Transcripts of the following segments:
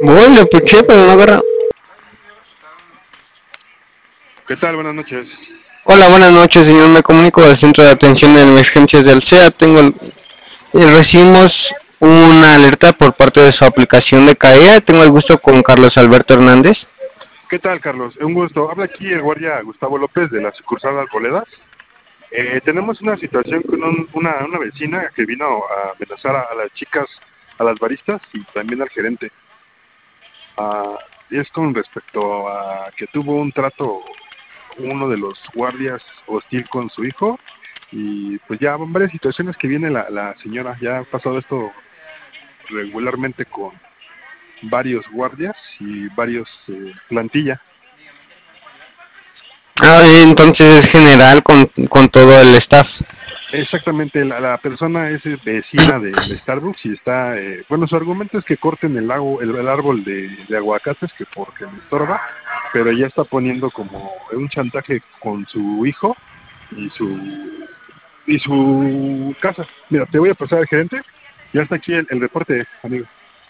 Bueno, lo escuché, pero no agarra. ¿Qué tal? Buenas noches. Hola, buenas noches, señor. Me comunico del centro de atención de emergencias del CEA. Recibimos una alerta por parte de su aplicación de caída. Tengo el gusto con Carlos Alberto Hernández. ¿Qué tal, Carlos? Un gusto. Habla aquí el guardia Gustavo López de la sucursal Arboledas. Tenemos una situación con una vecina que vino a amenazar a las chicas, a las baristas y también al gerente. Ah, es con respecto a que tuvo un trato uno de los guardias hostil con su hijo y pues ya van varias situaciones que viene la señora. Ya ha pasado esto regularmente con varios guardias y varios plantilla. Ah, entonces es general con todo el staff. Exactamente, la persona es vecina del Starbucks y está, bueno, su argumento es que corten el árbol de aguacates que porque le estorba, pero ya está poniendo como un chantaje con su hijo y su casa. Mira, te voy a pasar al gerente, ya está aquí el reporte, amigo.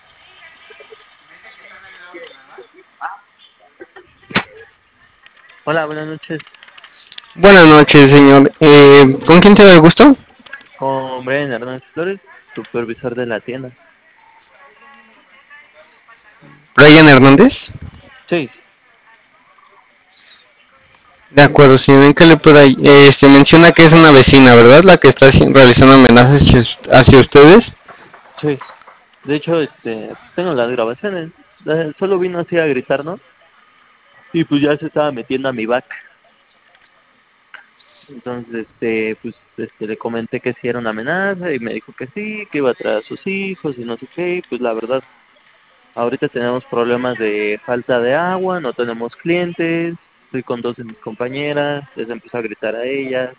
Hola, buenas noches. Buenas noches, señor. ¿Con quién te da el gusto? Con Brian Hernández Flores, supervisor de la tienda. Brian Hernández. Sí, De acuerdo, señor. ¿En qué le puedo menciona que es una vecina, ¿verdad? La que está realizando amenazas hacia ustedes. sí. De hecho, tengo las grabaciones. Solo vino así a gritar, ¿no? Y pues ya se estaba metiendo a mi back. Entonces, le comenté que sí era una amenaza y me dijo que sí, que iba a traer a sus hijos y no sé qué. Y pues la verdad, ahorita tenemos problemas de falta de agua, no tenemos clientes. Estoy con dos de mis compañeras, les empezó a gritar a ellas.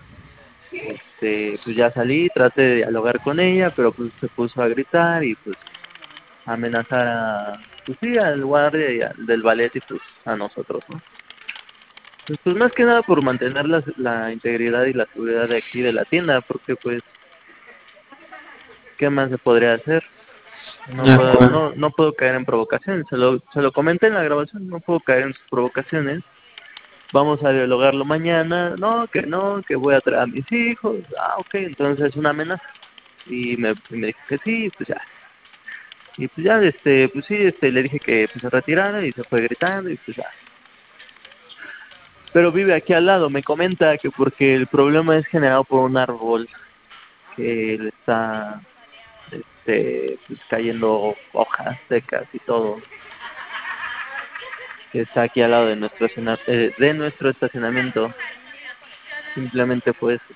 Pues ya salí, traté de dialogar con ella, pero pues se puso a gritar y pues a amenazar pues sí, al guardia y al del ballet y pues a nosotros, ¿no? Pues más que nada por mantener la integridad y la seguridad de aquí de la tienda, porque pues, ¿qué más se podría hacer? De acuerdo. No puedo caer en provocaciones, se lo comenté en la grabación, no puedo caer en sus provocaciones. Vamos a dialogarlo mañana, no, que voy a traer a mis hijos, ok, entonces es una amenaza. Y me dijo que sí, pues ya. Y pues ya, pues sí, le dije que pues, se retirara y se fue gritando y pues ya. Pero vive aquí al lado, me comenta que porque el problema es generado por un árbol que le está, pues cayendo hojas secas y todo, que está aquí al lado de nuestro estacionamiento. Simplemente fue eso.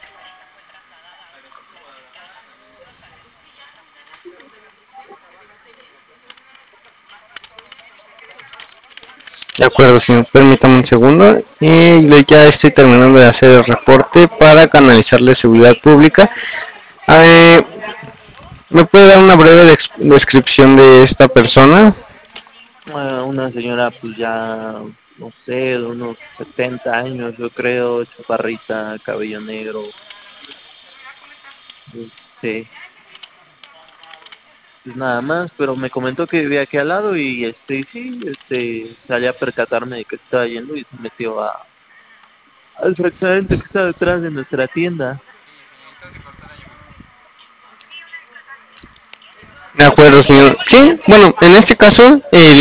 De acuerdo, señor. Permítame un segundo. Y ya estoy terminando de hacer el reporte para canalizarle seguridad pública. Eh, ¿Me puede dar una breve descripción de esta persona? Una señora pues ya, no sé, de unos 70 años yo creo, chaparrita, cabello negro, este, pues nada más, pero me comentó que vivía aquí al lado y sí, salí a percatarme de que estaba yendo y se metió al fraccionamiento que está detrás de nuestra tienda. De acuerdo, señor. Sí, bueno, en este caso,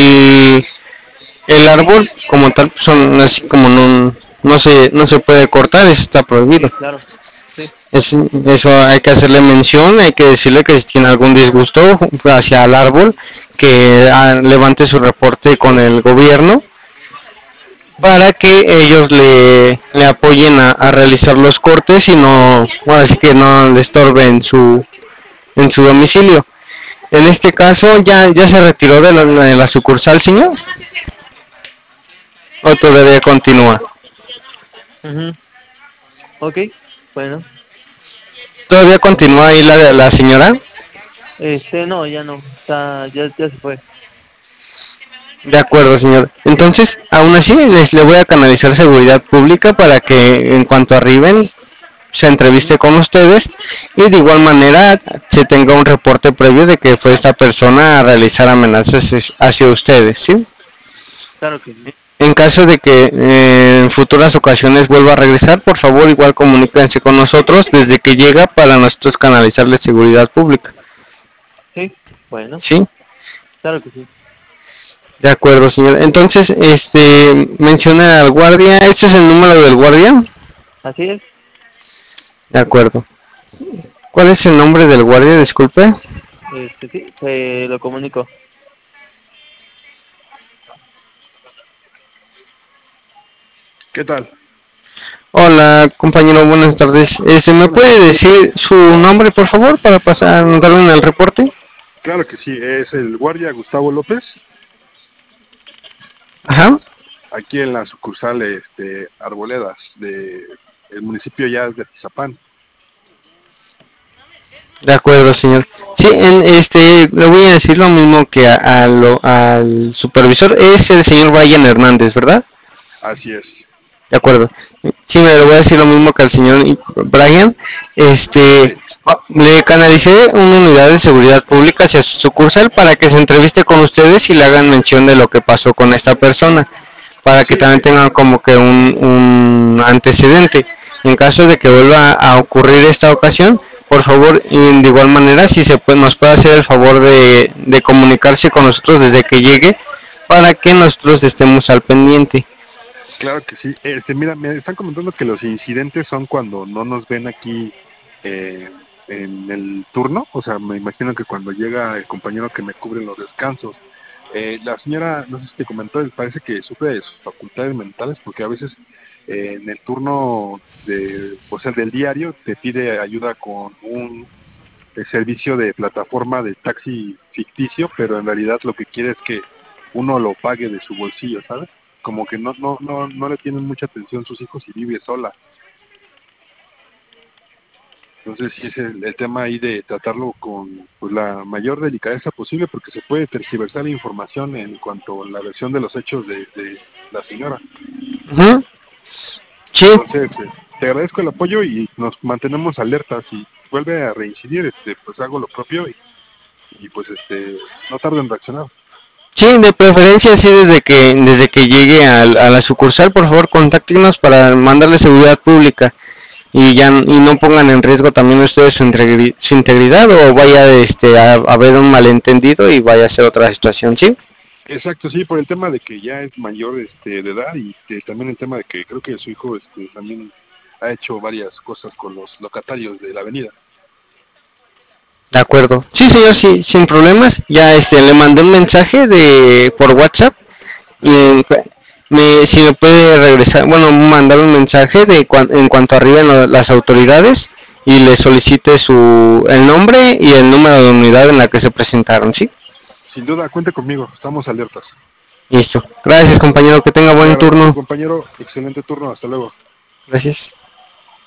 el árbol como tal son así como no se puede cortar, eso está prohibido. Sí, claro, sí, Eso hay que hacerle mención, hay que decirle que si tiene algún disgusto hacia el árbol, que levante su reporte con el gobierno para que ellos le apoyen a realizar los cortes y no, bueno, así que no le estorbe en su domicilio. En este caso, ya se retiró de la sucursal, señor, o todavía continúa. mhm, ok, bueno, Todavía continúa ahí la señora. no, ya no, ya se fue. De acuerdo, señor. Entonces, aún así, le voy a canalizar seguridad pública para que en cuanto arriben, se entreviste con ustedes y de igual manera se tenga un reporte previo de que fue esta persona a realizar amenazas hacia ustedes, ¿sí? Claro que sí. En caso de que en futuras ocasiones vuelva a regresar, por favor igual comuníquense con nosotros desde que llega para nosotros canalizarle seguridad pública. Sí, bueno, ¿Sí? claro que sí. De acuerdo, señor. Entonces, menciona al guardia. ¿Este es el número del guardia? Así es. De acuerdo. ¿Cuál es el nombre del guardia? Disculpe. Sí, se lo comunico. ¿Qué tal? Hola, compañero, buenas tardes. ¿Me puede decir su nombre, por favor, para pasar a darle en el reporte? Claro que sí, es el guardia Gustavo López, Ajá. aquí en la sucursal Arboledas de el municipio ya es de Tizapán. De acuerdo, señor. Sí, le voy a decir lo mismo que al supervisor. Es el señor Brian Hernández, ¿verdad? Así es. De acuerdo. Sí, me le voy a decir lo mismo que al señor Brian. Le canalicé una unidad de seguridad pública hacia su sucursal para que se entreviste con ustedes y le hagan mención de lo que pasó con esta persona, para que Sí, también tengan como que un antecedente. En caso de que vuelva a ocurrir esta ocasión, por favor, y de igual manera, si se puede, nos puede hacer el favor de comunicarse con nosotros desde que llegue, para que nosotros estemos al pendiente. claro que sí. Mira, me están comentando que los incidentes son cuando no nos ven aquí en el turno. O sea, me imagino que cuando llega el compañero que me cubre los descansos. La señora, no sé si te comentó, parece que sufre de sus facultades mentales porque a veces en el turno o sea, del diario te pide ayuda con un servicio de plataforma de taxi ficticio, pero en realidad lo que quiere es que uno lo pague de su bolsillo, ¿sabes? Como que no le tienen mucha atención sus hijos y vive sola. Entonces sí es el tema ahí de tratarlo con pues, la mayor delicadeza posible porque se puede tergiversar la información en cuanto a la versión de los hechos de la señora. Uh-huh. Sí. Entonces, te agradezco el apoyo y nos mantenemos alertas. Si vuelve a reincidir, pues hago lo propio y pues no tardo en reaccionar. Sí, de preferencia sí desde que llegue a la sucursal, por favor, contáctenos para mandarle seguridad pública y no pongan en riesgo también ustedes su integridad o vaya a haber un malentendido y vaya a ser otra situación, ¿sí? Exacto, sí, por el tema de que ya es mayor de edad y también el tema de que creo que su hijo también ha hecho varias cosas con los locatarios de la avenida. De acuerdo. Sí, señor, sí, sin problemas. Ya le mandé un mensaje por WhatsApp y si me puede regresar, bueno, mandar un mensaje en cuanto arriben las autoridades y le solicite el nombre y el número de unidad en la que se presentaron, ¿sí? Sin duda, cuente conmigo, estamos alertas. Listo. Gracias, compañero, que tenga Te buen agradezco, turno. compañero, excelente turno, hasta luego. Gracias.